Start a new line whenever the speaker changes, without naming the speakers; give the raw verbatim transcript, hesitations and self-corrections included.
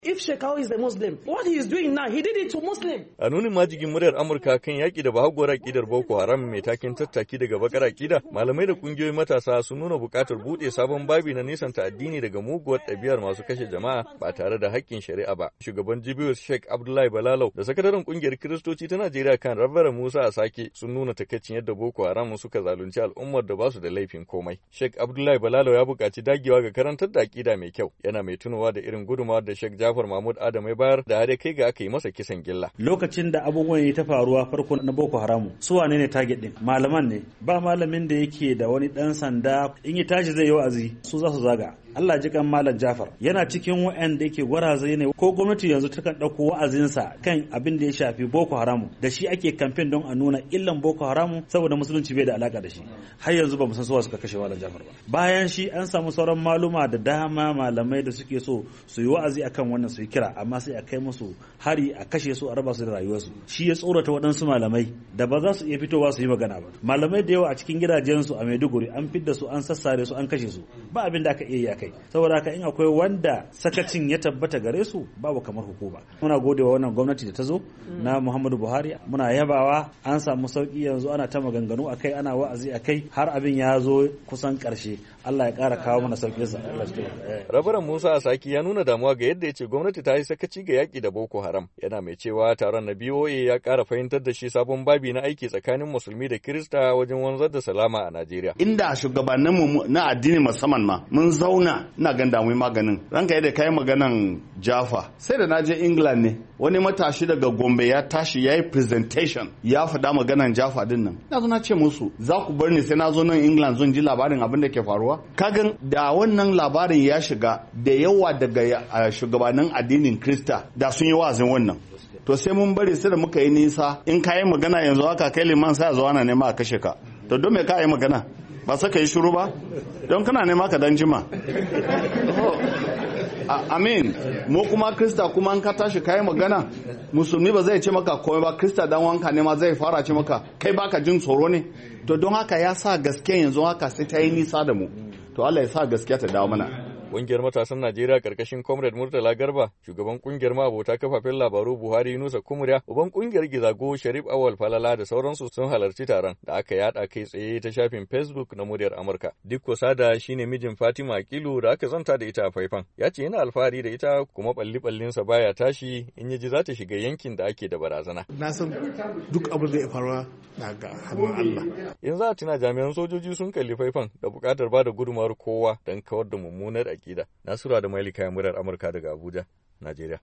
If Shekau is a Muslim, what he is doing now, he did it to Muslim.
A nunin majigin muryar Amurka kan yaƙi da bahaguwar aƙidar Boko Haram mai takin tattaki daga bakar aƙida, malamai da ƙungiyoyin matasa sun nuna buƙatar buɗe sabon babi na nisanta addini daga muguwar ɗabi'ar masu kashe jama'a ba tare da haƙƙin shari'a ba. Shugaban Jibiyu Sheikh Abdullahi Balalau da sakataren ƙungiyar Kiristoci ta Najeriya kan Rabbara Musa Asake sun nuna takaicin yadda Boko Haram suka zalunci al'ummar da ba su da laifin komai. Sheikh Abdullahi Balalau ya buƙaci dagewa ga karantar da aƙida mai kyau, yana mai tunowa da irin gudunmawar da Sheikh Jafar Mahmud Adam ya bayar da har kai ga aka yi masa kisan gilla.
Lokacin da abubuwan ya ta faruwa farko na Boko Haram, su wane ne target din? Malaman ne. Ba malamin da yake da wani dan sanda in ya tashi zai yi wa'azi, su za su zaga. Allah ji kan Malam Jafar yana cikin waɗanda yake gwaraze ne ko gwamnati yanzu takan ɗauko wa'azinsa kan abin da ya shafi Boko Haram da shi ake kamfen don a nuna illan Boko Haram saboda musulunci bai da alaka da shi. Har yanzu ba mu san suwa suka kashe Malam Jafar ba. Bayan shi an samu sauran maluma da dama malamai da suke so su yi wa'azi akan wannan su yi kira amma sai a kai musu hari a kashe su a raba su da rayuwarsu. Shi ya tsorata waɗansu malamai da ba za su iya fitowa su yi magana ba. Malamai da yawa a cikin gidajensu a Maiduguri an fidda su an sassare su an kashe su ba abin da aka iya yi kai. Saboda haka in akwai wanda sakacin ya tabbata gare su babu kamar hukuma. Muna godewa wannan gwamnati da ta zo na Muhammadu Buhari, muna yabawa an samu sauki yanzu ana ta maganganu akai ana wa'azi akai har abin ya zo kusan karshe. Allah ya ƙara kawo mana sauƙin sa.
Rabaran Musa Asaki ya nuna damuwa ga yadda ya ce gwamnati ta yi sakaci ga yaƙi da Boko Haram. Yana mai cewa taron na B O A ya ƙara fahimtar da shi sabon babi na aiki tsakanin musulmi da Kirista wajen wanzar da salama a Najeriya.
Inda shugabanninmu na addini musamman ma mun zauna ina gan damu maganin. Ranka yadda kai maganan Jafa. Sai da naje England ne wani matashi daga Gombe ya tashi ya yi presentation ya faɗa maganan Jafa din nan. Na zo na ce musu za ku bar ni sai na zo nan England zan ji labarin abin da ke faruwa. Kagan da wannan labarin ya shiga da yawa daga shugabannin addinin Krista da sun yi wa'azin wannan. To sai mun bari sai da muka yi nisa in ka yi magana yanzu haka kai liman sai a zo ana nema a kashe ka. To don me ka yi magana? Ba saka yi shiru ba? Don kana nema ka dan jima. Amin. Mu kuma Krista kuma an ka tashi kai magana musulmi ba zai ce maka komai ba, Krista dan wanka ne ma zai fara ce maka kai baka jin tsoro ne. To don haka ya sa gaskiya yanzu haka sai ta yi nisa da mu. To Allah ya sa gaskiya ta dawo mana.
Ƙungiyar matasan Najeriya ƙarƙashin Comrade Murtala Garba, shugaban ƙungiyar ma'abota kafafen labaru Buhari Yunusa Kumuriya, uban ƙungiyar Gizago Sharif Awal Falala da sauransu sun halarci taron da aka yada kai tsaye ta shafin Facebook na muryar Amurka. Dikko Sada shine mijin Fatima Akilu da aka zanta da ita a faifan. Ya ce yana alfahari da ita kuma balli-ballinsa baya tashi in ya ji za ta shiga yankin da ake da barazana.
Na san duk abin da ya faruwa daga hannun Allah.
Yanzu a tuna jami'an sojoji sun kalli faifan da buƙatar ba da gudunmawar kowa don kawar da mummunar aƙida. Nasura da Mailika murar Amurka daga Abuja, Najeriya.